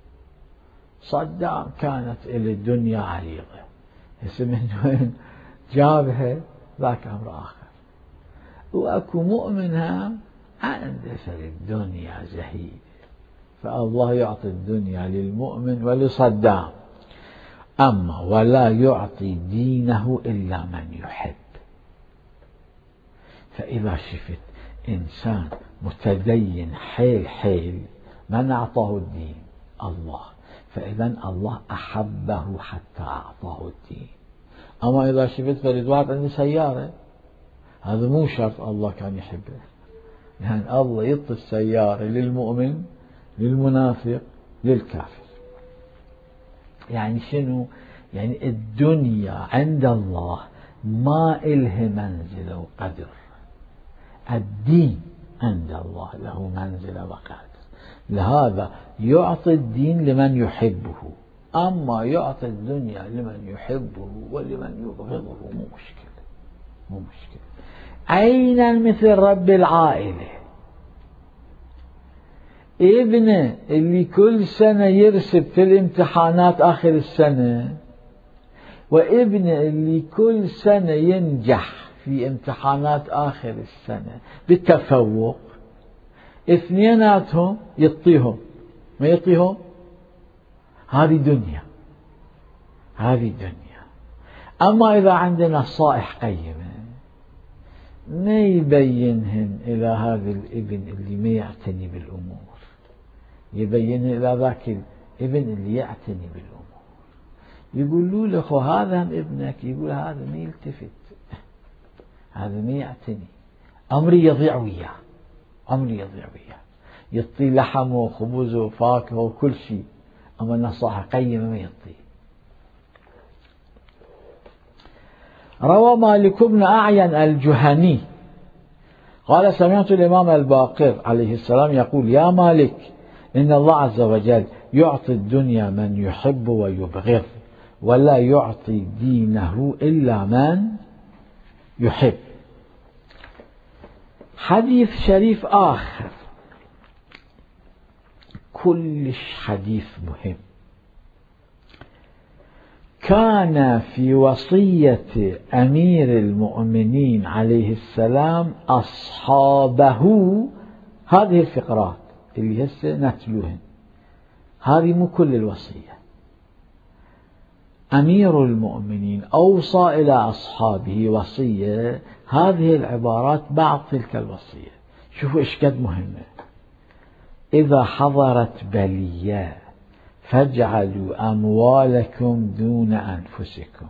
صدام كانت إلى الدنيا عريضة، هسه من وين جابها ذاك أمر آخر. وأكو مؤمن هم عنده في الدنيا زهيد، فالله يعطي الدنيا للمؤمن ولصدام. أما ولا يعطي دينه إلا من يحب. فإذا شفت إنسان متدين حيل حيل من أعطاه الدين؟ الله، فإذا الله أحبه حتى أعطاه الدين. أما إذا شفت فرد واحد عنده سيارة، هذا مو شرط الله كان يحبه، يعني الله يعطي السيارة للمؤمن للمنافق للكافر. يعني شنو؟ يعني الدنيا عند الله ما إلها منزلة وقدر، الدين عند الله له منزلة وقدر. لهذا يعطي الدين لمن يحبه، أما يعطي الدنيا لمن يحبه ولمن يبغضه مو مشكلة، مو مشكلة. عينا مثل رب العائلة، ابنه اللي كل سنة يرسب في الامتحانات آخر السنة، وابنه اللي كل سنة ينجح في امتحانات آخر السنة بالتفوق، اثنيناتهم يعطيهم ما يعطيهم. هذه دنيا، هذه دنيا. أما إذا عندنا نصائح قيمة ما يبينهن إلى هذا الابن اللي ما يعتني بالأمور، يبينهن إلى ذاك الابن اللي يعتني بالأمور. يقولوا له: خو هذا ابنك، يقول: هذا ما يلتفت، هذا ما يعتني، أمري يضيع وياه، أمري يضيع وياه، يعطي لحمه وخبزه وفاكهه وكل شيء، أما نصائح قيمة ما يعطي. روى مالك بن أعين الجهني قال: سمعت الإمام الباقر عليه السلام يقول: يا مالك، إن الله عز وجل يعطي الدنيا من يحب ويبغض، ولا يعطي دينه إلا من يحب. حديث شريف آخر كلش حديث مهم. كان في وصية أمير المؤمنين عليه السلام أصحابه هذه الفقرات اللي هسه نتلوهن، هذه مو كل الوصية. أمير المؤمنين أوصى إلى أصحابه وصية، هذه العبارات بعض تلك الوصية. شوفوا إيش قد مهمة. إذا حضرت بلية فاجعلوا أموالكم دون أنفسكم.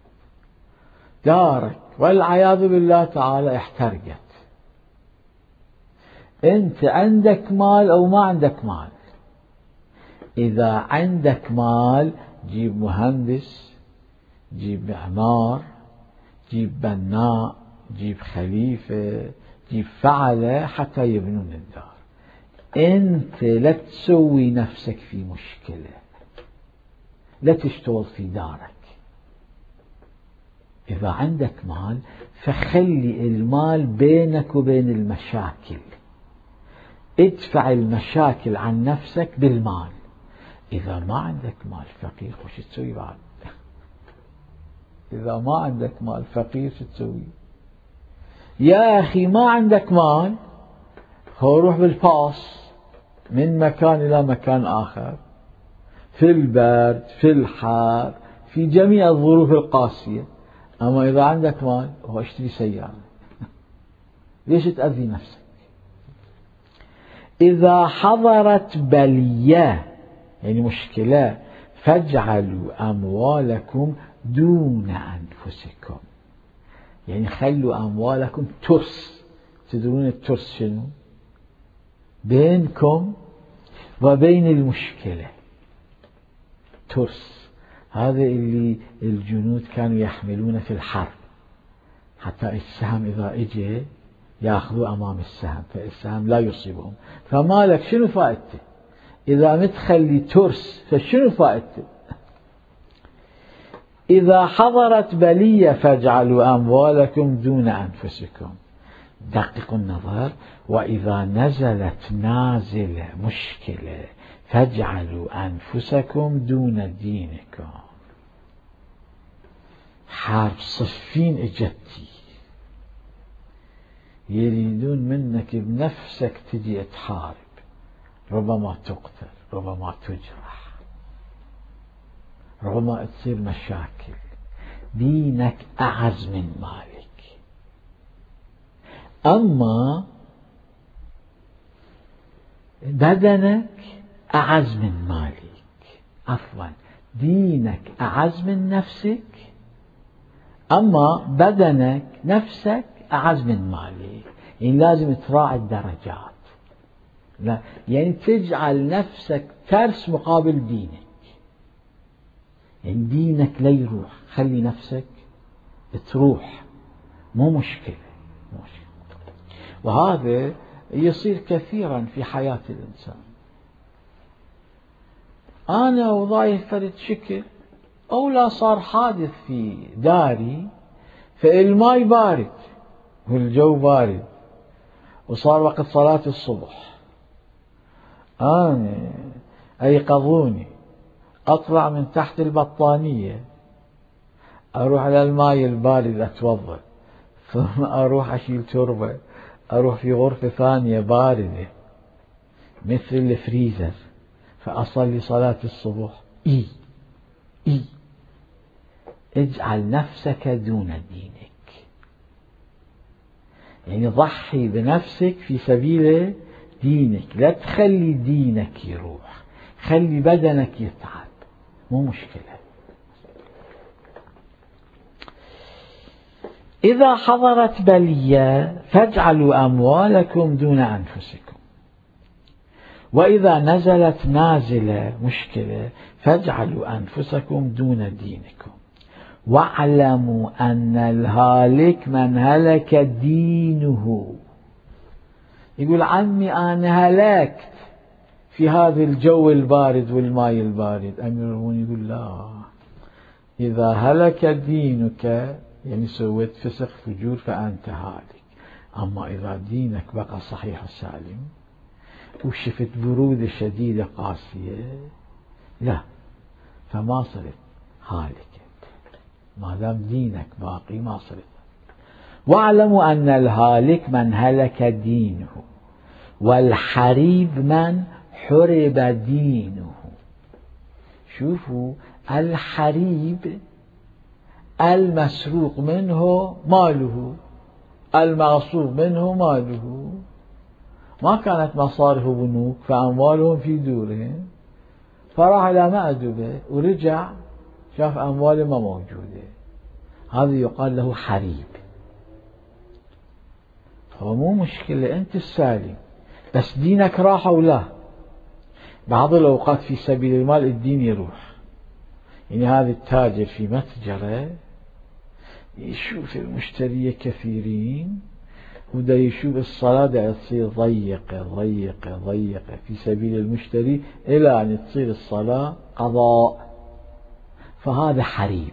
دارك والعياذ بالله تعالى احترقت، أنت عندك مال أو ما عندك مال. إذا عندك مال جيب مهندس، جيب معمار، جيب بناء، جيب خليفة، جيب فعلة حتى يبنون الدار. أنت لا تسوي نفسك في مشكلة، لا تشتغل في دارك. إذا عندك مال فخلي المال بينك وبين المشاكل، ادفع المشاكل عن نفسك بالمال. إذا ما عندك مال فقير وش تسوي بعد؟ إذا ما عندك مال فقير شو تسوي؟ يا أخي ما عندك مال، هو روح بالباص من مكان إلى مكان آخر، في البرد في الحار في جميع الظروف القاسية. أما إذا عندك مال هو اشتري سيارة. ليش تأذي نفسك؟ إذا حضرت بلية يعني مشكلة فاجعلوا أموالكم دون أنفسكم، يعني خلوا أموالكم ترس. تدرون الترس شنو؟ بينكم وبين المشكلة ترس. هذا اللي الجنود كانوا يحملونه في الحرب، حتى السهم إذا اجى يأخذوا أمام السهم فالسهم لا يصيبهم. فمالك شنو فائدته إذا متخلي ترس؟ فشنو فائدته؟ إذا حضرت بلية فاجعلوا أموالكم دون أنفسكم. دققوا النظر. وإذا نزلت نازلة مشكلة فاجعلوا أنفسكم دون دينكم. حرب صفين اجتي، يريدون منك بنفسك تجي تحارب، ربما تقتل، ربما تجرح، ربما تصير مشاكل. دينك أعز من مالك. أما بدنك أعز من مالك. عفوا، دينك أعز من نفسك، أما بدنك نفسك أعز من مالك. يعني لازم تراعي الدرجات، لا يعني تجعل نفسك ترس مقابل دينك. يعني دينك لا يروح، خلي نفسك تروح، مو مشكلة. مو مشكلة. وهذا يصير كثيرا في حياة الإنسان. أنا وضايف فرد شكل، أو لا صار حادث في داري فالماء بارد والجو بارد وصار وقت صلاة الصبح، أنا أيقظوني أطلع من تحت البطانية أروح على الماء البارد أتوضأ، ثم أروح أشيل تربة أروح في غرفة ثانية باردة مثل الفريزر فأصلي صلاة الصبح. إي إي اجعل نفسك دون دينك، يعني ضحي بنفسك في سبيل دينك. لا تخلي دينك يروح، خلي بدنك يتعب، مو مشكلة. إذا حضرت بلية فاجعلوا أموالكم دون أنفسكم. وإذا نزلت نازلة مشكلة فاجعلوا أنفسكم دون دينكم. واعلموا أن الهالك من هلك دينه. يقول عمي أنا هلكت في هذا الجو البارد والماء البارد. أمير المؤمنين يقول لا، إذا هلك دينك يعني سويت فسق فجور فأنت هالك. أما إذا دينك بقى صحيح وسالم وشفت برودة شديدة قاسية، لا، فما صرت هالك. ما دام دينك باقي ما صرت. واعلموا أن الهالك من هلك دينه والحريب من حرب دينه. شوفوا، الحريب المسروق منه ماله، المغصوب منه ماله. ما كانت مصارف بنوك فأموالهم في دورهم، فراح إلى مأدبة ورجع شاف أمواله ما موجودة، هذا يقال له حريب. هو مو مشكلة، أنت السالم، بس دينك راح ولا. بعض الأوقات في سبيل المال الدين يروح. يعني هذا التاجر في متجره يشوف المشتري كثيرين ودا يشوف الصلاة دا تصير ضيقة ضيقة ضيقة في سبيل المشتري إلى أن تصير الصلاة قضاء. فهذا حريب،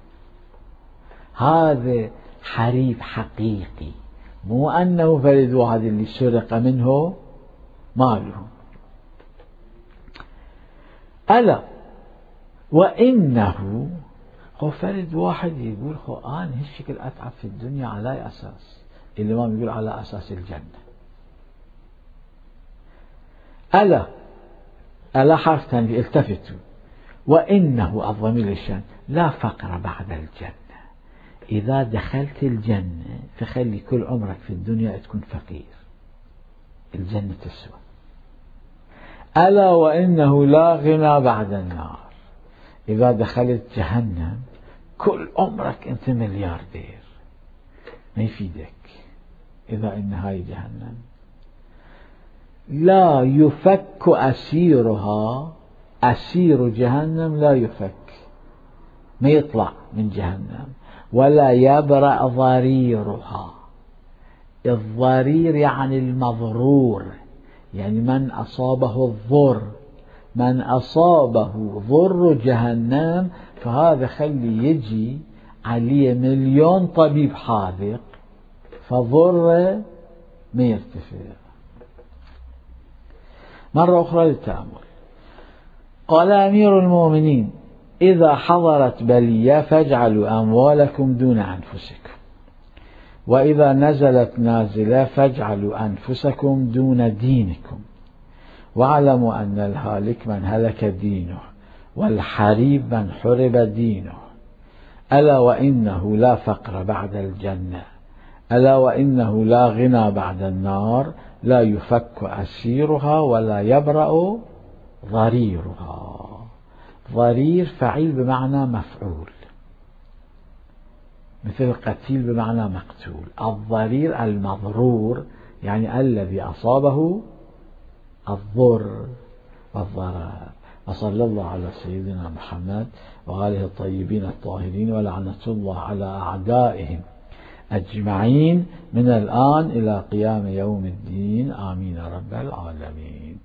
هذا حريب حقيقي، مو أنه فرد واحد اللي سرق منه ماله. ألا وإنه هو فرد واحد يقول خو أنا هالشكل أتعب في الدنيا على أساس، الإمام يقول على أساس الجنة. ألا ألا حرف ثاني التفتوا، وإنه الضمير الشان لا فقر بعد الجنة. إذا دخلت الجنة فخلي كل عمرك في الدنيا تكون فقير، الجنة تسوى. ألا وإنه لا غنى بعد النار. إذا دخلت جهنم كل عمرك أنت ملياردير، ما يفيدك إذا إن هاي جهنم. لا يفك أسيرها، أسير جهنم لا يفك، ما يطلع من جهنم. ولا يبرأ ضريرها. الضرير يعني المضرور، يعني من أصابه الضر، من أصابه ضر جهنم فهذا خلي يجي عليه مليون طبيب حاذق فضر ما يرتفع. مرة أخرى للتأمل. قال أمير المؤمنين إذا حضرت بلية فاجعلوا أموالكم دون أنفسكم، وإذا نزلت نازلة فاجعلوا أنفسكم دون دينكم، واعلموا أن الهالك من هلك دينه والحريب من حرب دينه. ألا وإنه لا فقر بعد الجنة. ألا وإنه لا غنى بعد النار. لا يفك أسيرها ولا يبرأ ضريرها. ضرير فعيل بمعنى مفعول، مثل قتيل بمعنى مقتول. الضرير المضرور يعني الذي أصابه الضر والضرر. وصلى الله على سيدنا محمد وآله الطيبين الطاهرين، ولعنة الله على أعدائهم أجمعين من الآن إلى قيام يوم الدين. آمين رب العالمين.